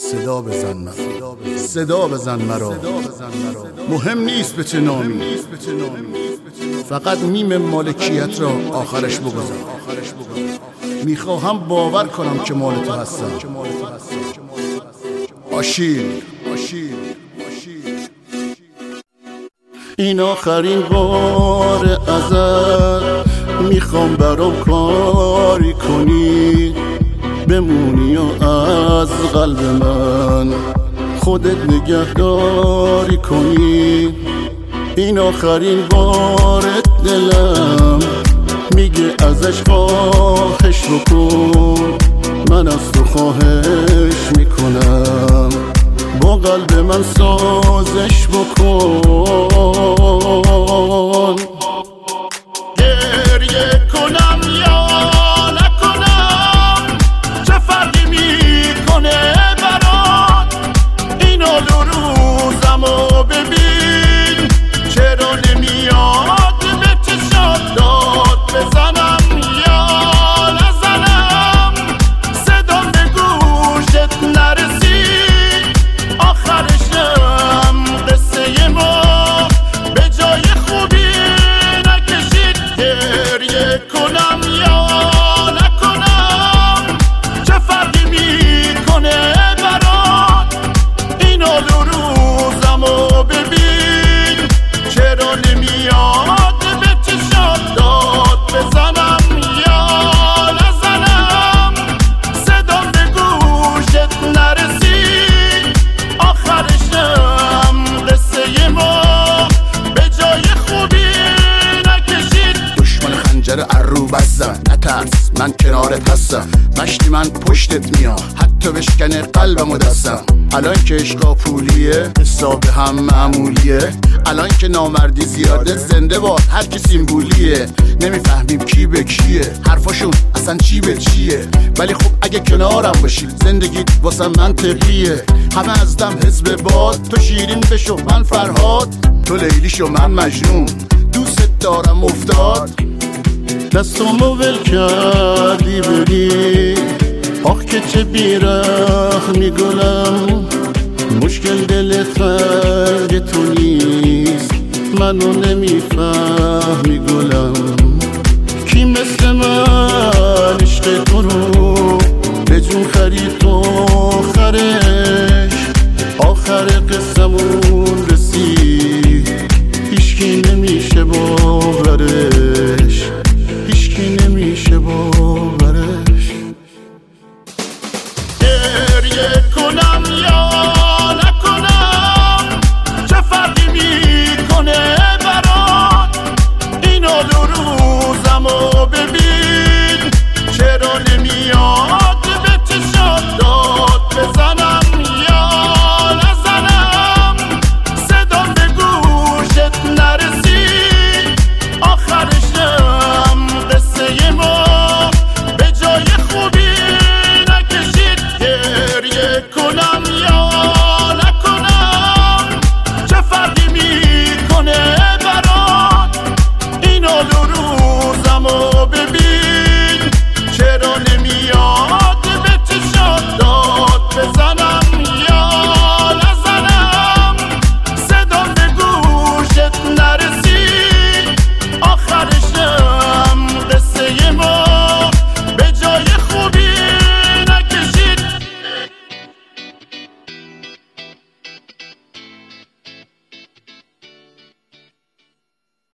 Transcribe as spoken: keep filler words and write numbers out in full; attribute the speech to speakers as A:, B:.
A: صدا بزن مرا، صدا بزن مرا. مهم نیست به چه نامی، فقط میم مالکیت را آخرش بگذار. میخواهم باور کنم که مال تو هستم. آشیل این آخرین بار ازت میخوام برام کاری کنی، بمونی و از قلب من خودت نگهداری کنی. این آخرین بارت دلم میگه ازش خواهش بکن، من از تو خواهش میکنم با قلب من سازش بکن. گریه کنم یا نکنم چه فرقی میکنه برات؟ این حال و روزمو ببین، چرا نمیاد به چشات داد بزنم یا نزنم؟ صدام به گوشت نرسید، آخرشم قصه ما به جای خوبی نکشید. گریه کنم یا نکنم چه فرقی میکنه برات؟ این حال و روزمو ببین، چرا نمیاد به چشات داد بزنم یا نزنم؟ صدام به گوشت نرسید، آخرشم قصه ما به جای خوبی نکشید. دشمن خنجر ارو بستم، نترس من کنارت هستم، مشتی من پشتت میام حتی بشکنه قلبم و دستم. الان که عشقا پولیه حساب هم معمولیه، الان که نامردی زیاده زنده باد هر کی سیمبولیه. نمیفهمیم کی به کیه، حرفاشون اصلا چی به چیه، ولی خب اگه کنارم باشی زندگیت واسم منطقیه. همه از دم حزب باد، تو شیرین بشو من فرهاد، تو لیلی شو من مجنون، دوست دارم افتاد. دستامو ول کردی بری، آخ که چه بیرحمی گلم. مشکل دل تنگ تو نیست، منو نمیفهمی گلم. کی مثل من عشق تو رو به جون خرید